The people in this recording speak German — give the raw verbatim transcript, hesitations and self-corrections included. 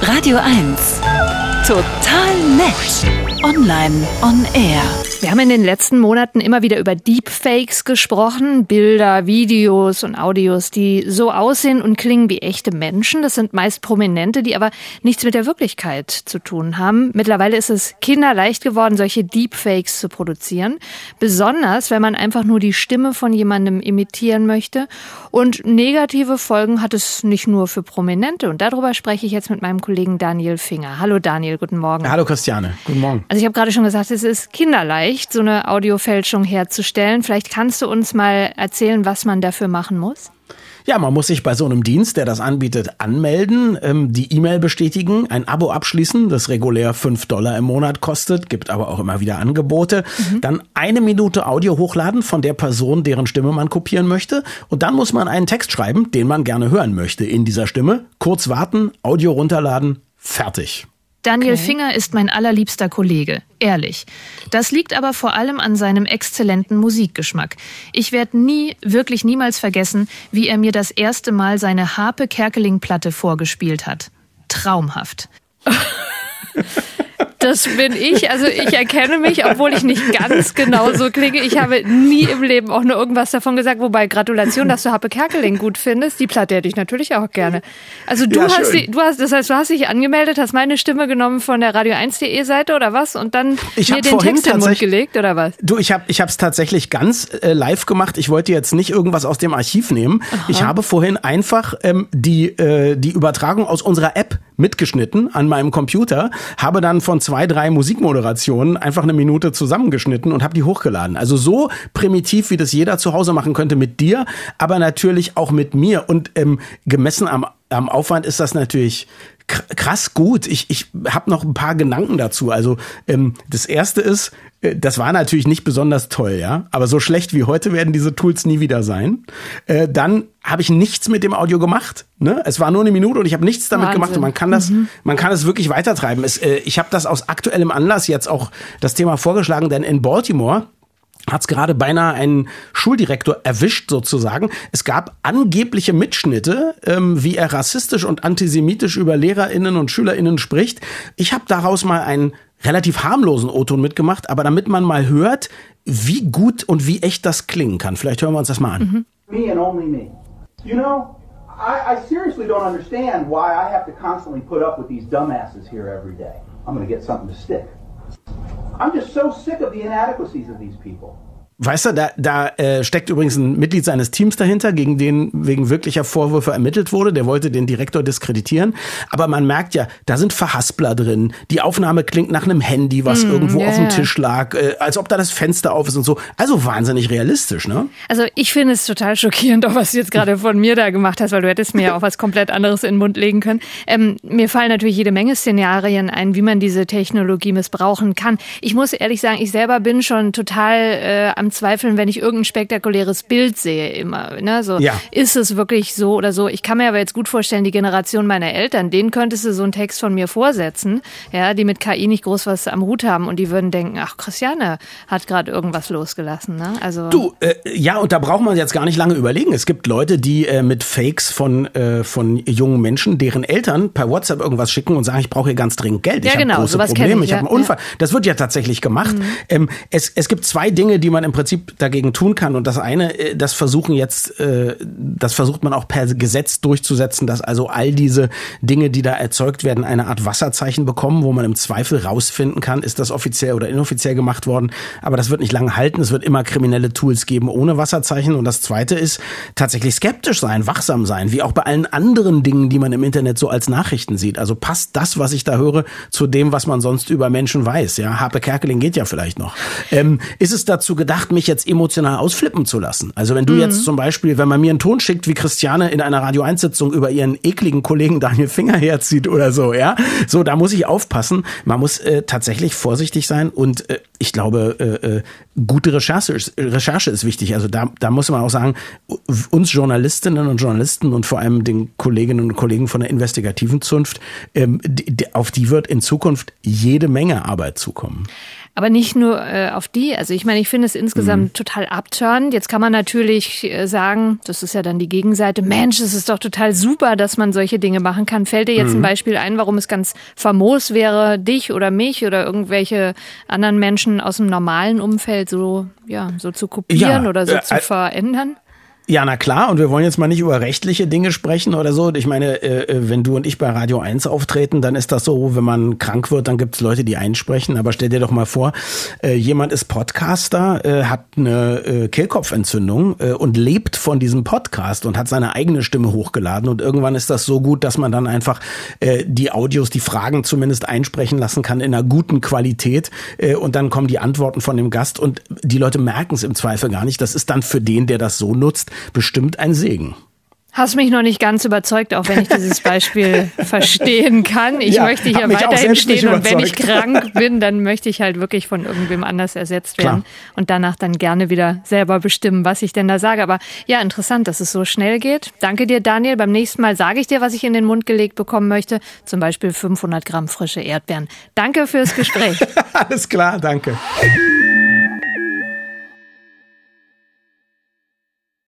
Radio eins. Total nett. Online on Air. Wir haben in den letzten Monaten immer wieder über Deepfakes gesprochen. Bilder, Videos und Audios, die so aussehen und klingen wie echte Menschen. Das sind meist Prominente, die aber nichts mit der Wirklichkeit zu tun haben. Mittlerweile ist es kinderleicht geworden, solche Deepfakes zu produzieren. Besonders, wenn man einfach nur die Stimme von jemandem imitieren möchte. Und negative Folgen hat es nicht nur für Prominente. Und darüber spreche ich jetzt mit meinem Kollegen Daniel Finger. Hallo Daniel, guten Morgen. Hallo Christiane, guten Morgen. Also ich habe gerade schon gesagt, es ist kinderleicht, so eine Audiofälschung herzustellen. Vielleicht kannst du uns mal erzählen, was man dafür machen muss? Ja, man muss sich bei so einem Dienst, der das anbietet, anmelden, ähm, die E-Mail bestätigen, ein Abo abschließen, das regulär fünf Dollar im Monat kostet, gibt aber auch immer wieder Angebote. Mhm. Dann eine Minute Audio hochladen von der Person, deren Stimme man kopieren möchte. Und dann muss man einen Text schreiben, den man gerne hören möchte in dieser Stimme. Kurz warten, Audio runterladen, fertig. Daniel okay. Finger ist mein allerliebster Kollege, ehrlich. Das liegt aber vor allem an seinem exzellenten Musikgeschmack. Ich werde nie, wirklich niemals vergessen, wie er mir das erste Mal seine Harpe Kerkeling-Platte vorgespielt hat. Traumhaft. Das bin ich, also ich erkenne mich, obwohl ich nicht ganz genau so klinge. Ich habe nie im Leben auch nur irgendwas davon gesagt, wobei Gratulation, dass du Harpe Kerkeling gut findest. Die Platte hätte ich natürlich auch gerne. Also du ja, hast die, du hast, das heißt, du hast dich angemeldet, hast meine Stimme genommen von der radio eins punkt de Seite oder was und dann ich mir den Text in den Mund gelegt oder was? Du, ich habe ich habe es tatsächlich ganz äh, live gemacht. Ich wollte jetzt nicht irgendwas aus dem Archiv nehmen. Aha. Ich habe vorhin einfach ähm, die äh, die Übertragung aus unserer App mitgeschnitten an meinem Computer, habe dann von zwei, drei Musikmoderationen einfach eine Minute zusammengeschnitten und habe die hochgeladen. Also so primitiv, wie das jeder zu Hause machen könnte mit dir, aber natürlich auch mit mir. Und ähm, gemessen am, am Aufwand ist das natürlich krass gut. Ich, ich habe noch ein paar Gedanken dazu. Also ähm, das erste ist, äh, das war natürlich nicht besonders toll, ja, aber so schlecht wie heute werden diese Tools nie wieder sein. Äh, dann habe ich nichts mit dem Audio gemacht. Ne? Es war nur eine Minute und ich habe nichts damit Wahnsinn. gemacht. Und man kann das, mhm. man kann es wirklich weitertreiben. Es, äh, ich habe das aus aktuellem Anlass jetzt auch das Thema vorgeschlagen, denn in Baltimore hat's gerade beinahe einen Schuldirektor erwischt sozusagen. Es gab angebliche Mitschnitte, ähm, wie er rassistisch und antisemitisch über LehrerInnen und SchülerInnen spricht. Ich habe daraus mal einen relativ harmlosen O-Ton mitgemacht, aber damit man mal hört, wie gut und wie echt das klingen kann. Vielleicht hören wir uns das mal an. Mhm. Me and only me. You know, I, I seriously don't understand why I have to constantly put up with these dumbasses here every day. I'm gonna get something to stick. I'm just so sick of the inadequacies of these people. Weißt du, da, da äh, steckt übrigens ein Mitglied seines Teams dahinter, gegen den wegen wirklicher Vorwürfe ermittelt wurde. Der wollte den Direktor diskreditieren. Aber man merkt ja, da sind Verhaspler drin. Die Aufnahme klingt nach einem Handy, was mm, irgendwo yeah. auf dem Tisch lag. Äh, als ob da das Fenster auf ist und so. Also wahnsinnig realistisch, ne? Also ich finde es total schockierend, auch was du jetzt gerade von mir da gemacht hast, weil du hättest mir ja auch was komplett anderes in den Mund legen können. Ähm, mir fallen natürlich jede Menge Szenarien ein, wie man diese Technologie missbrauchen kann. Ich muss ehrlich sagen, ich selber bin schon total äh, am Zweifeln, wenn ich irgendein spektakuläres Bild sehe immer. Ne? So, ja. Ist es wirklich so oder so? Ich kann mir aber jetzt gut vorstellen, die Generation meiner Eltern, denen könntest du so einen Text von mir vorsetzen, ja, die mit K I nicht groß was am Hut haben und die würden denken, ach, Christiane hat gerade irgendwas losgelassen. Ne? Also du, äh, ja, und da braucht man jetzt gar nicht lange überlegen. Es gibt Leute, die äh, mit Fakes von, äh, von jungen Menschen, deren Eltern per WhatsApp irgendwas schicken und sagen, ich brauche hier ganz dringend Geld. Ich ja, habe genau, große sowas Probleme, ich, ich habe ja, einen Unfall. Ja. Das wird ja tatsächlich gemacht. Mhm. Ähm, es, es gibt zwei Dinge, die man im Prinzip dagegen tun kann. Und das eine, das versuchen jetzt, äh, das versucht man auch per Gesetz durchzusetzen, dass also all diese Dinge, die da erzeugt werden, eine Art Wasserzeichen bekommen, wo man im Zweifel rausfinden kann, ist das offiziell oder inoffiziell gemacht worden. Aber das wird nicht lange halten. Es wird immer kriminelle Tools geben ohne Wasserzeichen. Und das zweite ist tatsächlich skeptisch sein, wachsam sein, wie auch bei allen anderen Dingen, die man im Internet so als Nachrichten sieht. Also passt das, was ich da höre, zu dem, was man sonst über Menschen weiß. Ja, Harpe Kerkeling geht ja vielleicht noch. Ähm, ist es dazu gedacht, mich jetzt emotional ausflippen zu lassen? Also wenn du mhm. jetzt zum Beispiel, wenn man mir einen Ton schickt, wie Christiane in einer Radio eins Sitzung über ihren ekligen Kollegen Daniel Finger herzieht oder so, ja, so, da muss ich aufpassen. Man muss äh, tatsächlich vorsichtig sein und äh, ich glaube, äh, äh, gute Recherche ist, Recherche ist wichtig. Also da, da muss man auch sagen, uns Journalistinnen und Journalisten und vor allem den Kolleginnen und Kollegen von der investigativen Zunft, ähm, die, die, auf die wird in Zukunft jede Menge Arbeit zukommen. Aber nicht nur äh, auf die. Also ich meine, ich finde es insgesamt mhm. total abturnend. Jetzt kann man natürlich äh, sagen, das ist ja dann die Gegenseite, Mensch, es ist doch total super, dass man solche Dinge machen kann. Fällt dir jetzt mhm. ein Beispiel ein, warum es ganz famos wäre, dich oder mich oder irgendwelche anderen Menschen aus dem normalen Umfeld so, ja, so zu kopieren ja, oder so äh, zu verändern? Ja, na klar. Und wir wollen jetzt mal nicht über rechtliche Dinge sprechen oder so. Ich meine, äh, wenn du und ich bei Radio eins auftreten, dann ist das so, wenn man krank wird, dann gibt's Leute, die einsprechen. Aber stell dir doch mal vor, äh, jemand ist Podcaster, äh, hat eine äh, Kehlkopfentzündung äh, und lebt von diesem Podcast und hat seine eigene Stimme hochgeladen. Und irgendwann ist das so gut, dass man dann einfach äh, die Audios, die Fragen zumindest einsprechen lassen kann in einer guten Qualität. Äh, und dann kommen die Antworten von dem Gast und die Leute merken es im Zweifel gar nicht. Das ist dann für den, der das so nutzt, bestimmt ein Segen. Hast mich noch nicht ganz überzeugt, auch wenn ich dieses Beispiel verstehen kann. Ich ja, möchte hier weiterhin stehen und wenn ich krank bin, dann möchte ich halt wirklich von irgendwem anders ersetzt werden. Klar. Und danach dann gerne wieder selber bestimmen, was ich denn da sage. Aber ja, interessant, dass es so schnell geht. Danke dir, Daniel. Beim nächsten Mal sage ich dir, was ich in den Mund gelegt bekommen möchte. Zum Beispiel fünfhundert Gramm frische Erdbeeren. Danke fürs Gespräch. Alles klar, danke.